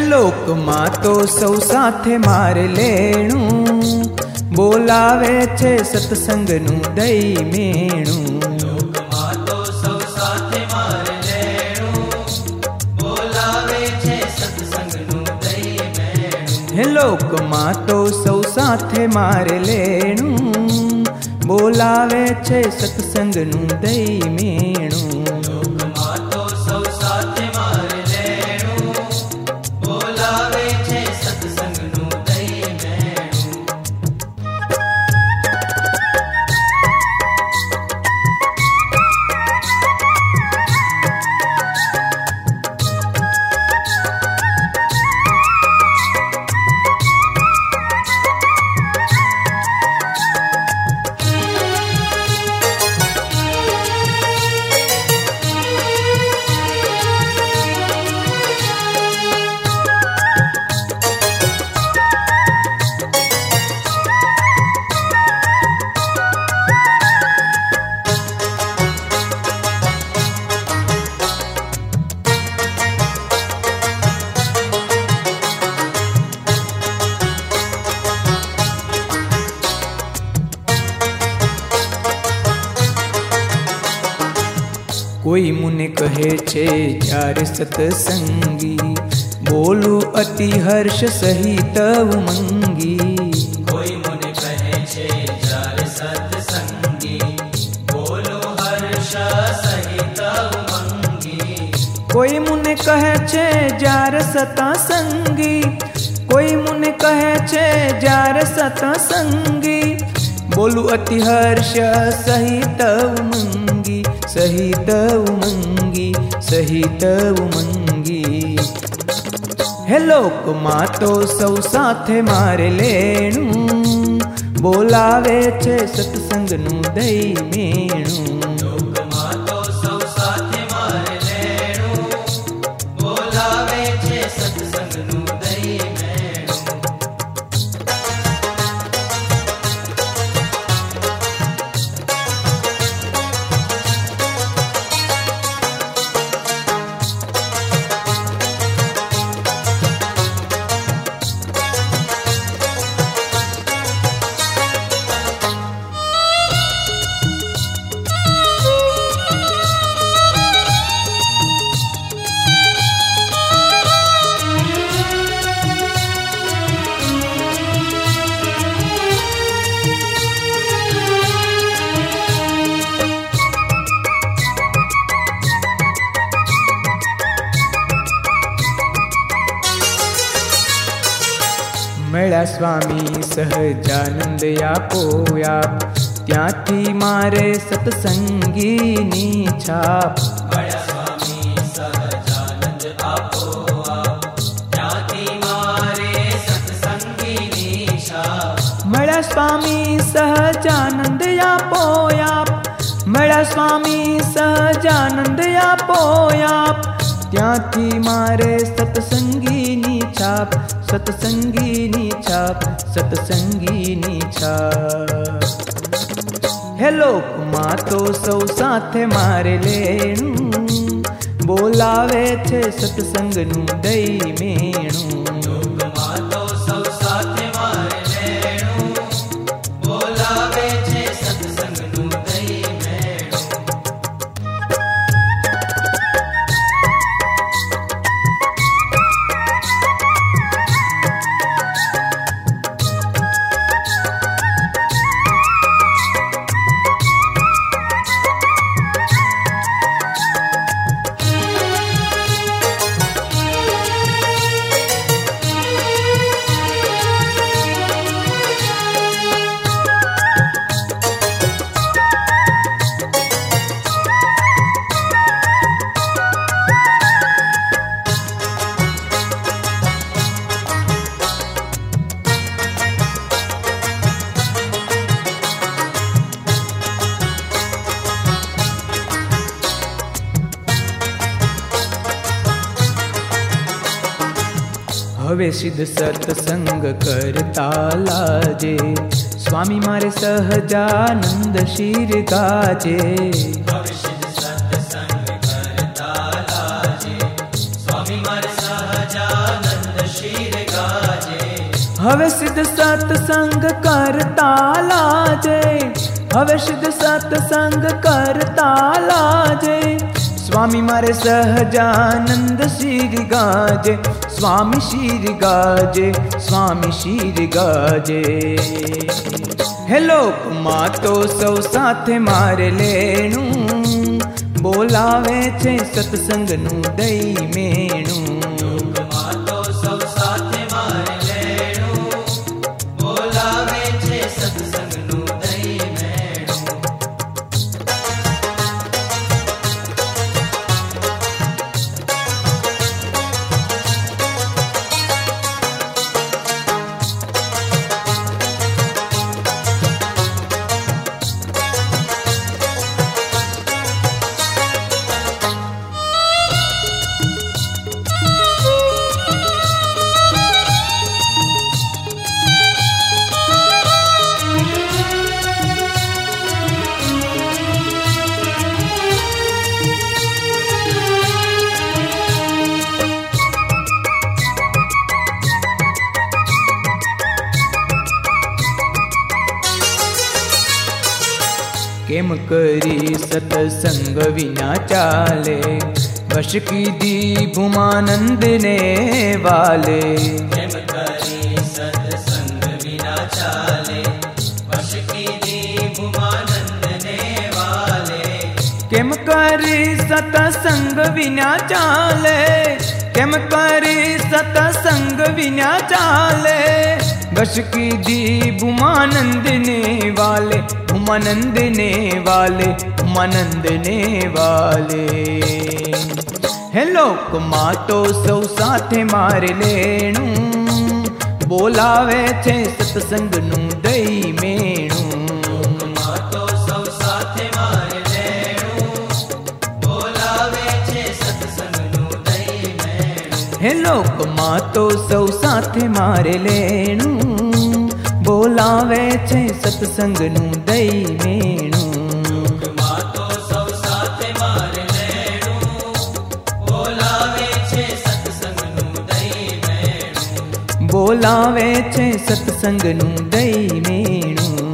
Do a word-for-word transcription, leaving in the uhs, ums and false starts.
લોકમાં તો સૌ સાથે મારે લેણું, બોલાવે છે સત્સંગનું દઈ મેણું. લોકમાં તો સૌ સાથે મારે લેણું, બોલાવે છે સત્સંગનું દઈ મેણું. હે લોકમાં તો સૌ સાથે મારે લેણું, બોલાવે છે સત્સંગનું દઈ મેણું. લોકમાં તો સૌ સાથે મારે લેણું, બોલાવે છે સત્સંગનું દઈ મેણું. કોઈ મુને કહે છે જ્યારે સતસંગી, બોલું અતિ હર્ષ સહિત ઉમંગી. કોઈ મને કહે છે જ્યારે સત્સંગી, બોલો હર્ષ સહિત ઉમંગી. કોઈ મુને કહે છે જ્યારે સતસંગી, કોઈ મુને કહે છે જ્યારે સતસંગી, બોલું અતિ હર્ષ સહિત ઉમંગી, સહિત ઉમંગી, સહિત ઉમંગી. હે લોકમાં તો સૌ સાથે મારે લેણું, બોલાવે છે સત્સંગનું દઈ મેણું. લોકમાં તો સૌ સાથે મારે લેણું, બોલાવે છે સત્સંગનું દઈ મેણું. મળ્યા સ્વામી સહજાનંદ આપોયા, ત્યાંથી મારે સત્સંગીની છાપ. મળ્યા સ્વામી સહજાનંદ આપોઆપ, ત્યાંથી મારે સત્સંગીની છાપ. મળ્યા સ્વામી સહજાનંદ આપોયા, મળ્યા સ્વામી સહજાનંદ આપોયા, ત્યાંથી મારે સત્સંગીની છાપ, સત્સંગીની છાપ, સત્સંગીની છાપ. હે લોકમાં તો સૌ સાથે મારે લેણું, બોલાવે છે સત્સંગનું દઈ મેણું. લોકમાં તો સૌ સાથે મારે લેણું, બોલાવે છે સત્સંગનું દઈ મેણું. હવે સિદ્ધ સત્સંગ કરતા લાજે, સ્વામી મારે સહજાનંદ શિર ગાજે. હવે સિદ્ધ સત્સંગ કરતા લાજે, સ્વામી મારે સહજાનંદ હવે સિદ્ધ સત્સંગ કરતા લાજે, હવે સિદ્ધ સત્સંગ કરતા લાજે, સ્વામી મારે સહજાનંદ શિર ગાજે, સ્વામી શિર ગાજે, સ્વામી શિર ગાજે. હે લોકમાં તો સૌ સાથે મારે લેણું, બોલાવે છે સત્સંગનું દઈ મેણું. લોકમાં તો સૌ સાથે મારે લેણું, બોલાવે છે સત્સંગનું દઈ મેણું. કેમ કરી સત્સંગ વિના ચાલે, વશ કીધી ભૂમાનંદ ને વાલે. કેમ કરી સત્સંગ વિના ચાલે, વશ કીધી ભૂમાનંદ ને વાલે. કેમ કરી સત્સંગ વિના ચાલે, કેમ કરી સત્સંગ વિના ચાલે, વશ કીધી ભૂમાનંદ ને વાલે, ભૂમાનંદ ને વાલે, ભૂમાનંદ ને વાલે. હે લોકમાં તો સૌ સાથે મારે લેણું, બોલાવે છે સત્સંગનું દઈ મેણું. લોકમાં તો સૌ સાથે મારે લેણું, બોલાવે છે સત્સંગનું દઈ મેણું. હે લોકમાં તો સૌ સાથે મારે લેણું, બોલાવે છે સત્સંગનું દઈ મેણું. લોકમાં તો સૌ સાથે મારે લેણું, બોલાવે છે સત્સંગનું દઈ મેણું. બોલાવે છે સત્સંગનું દઈ મેણું.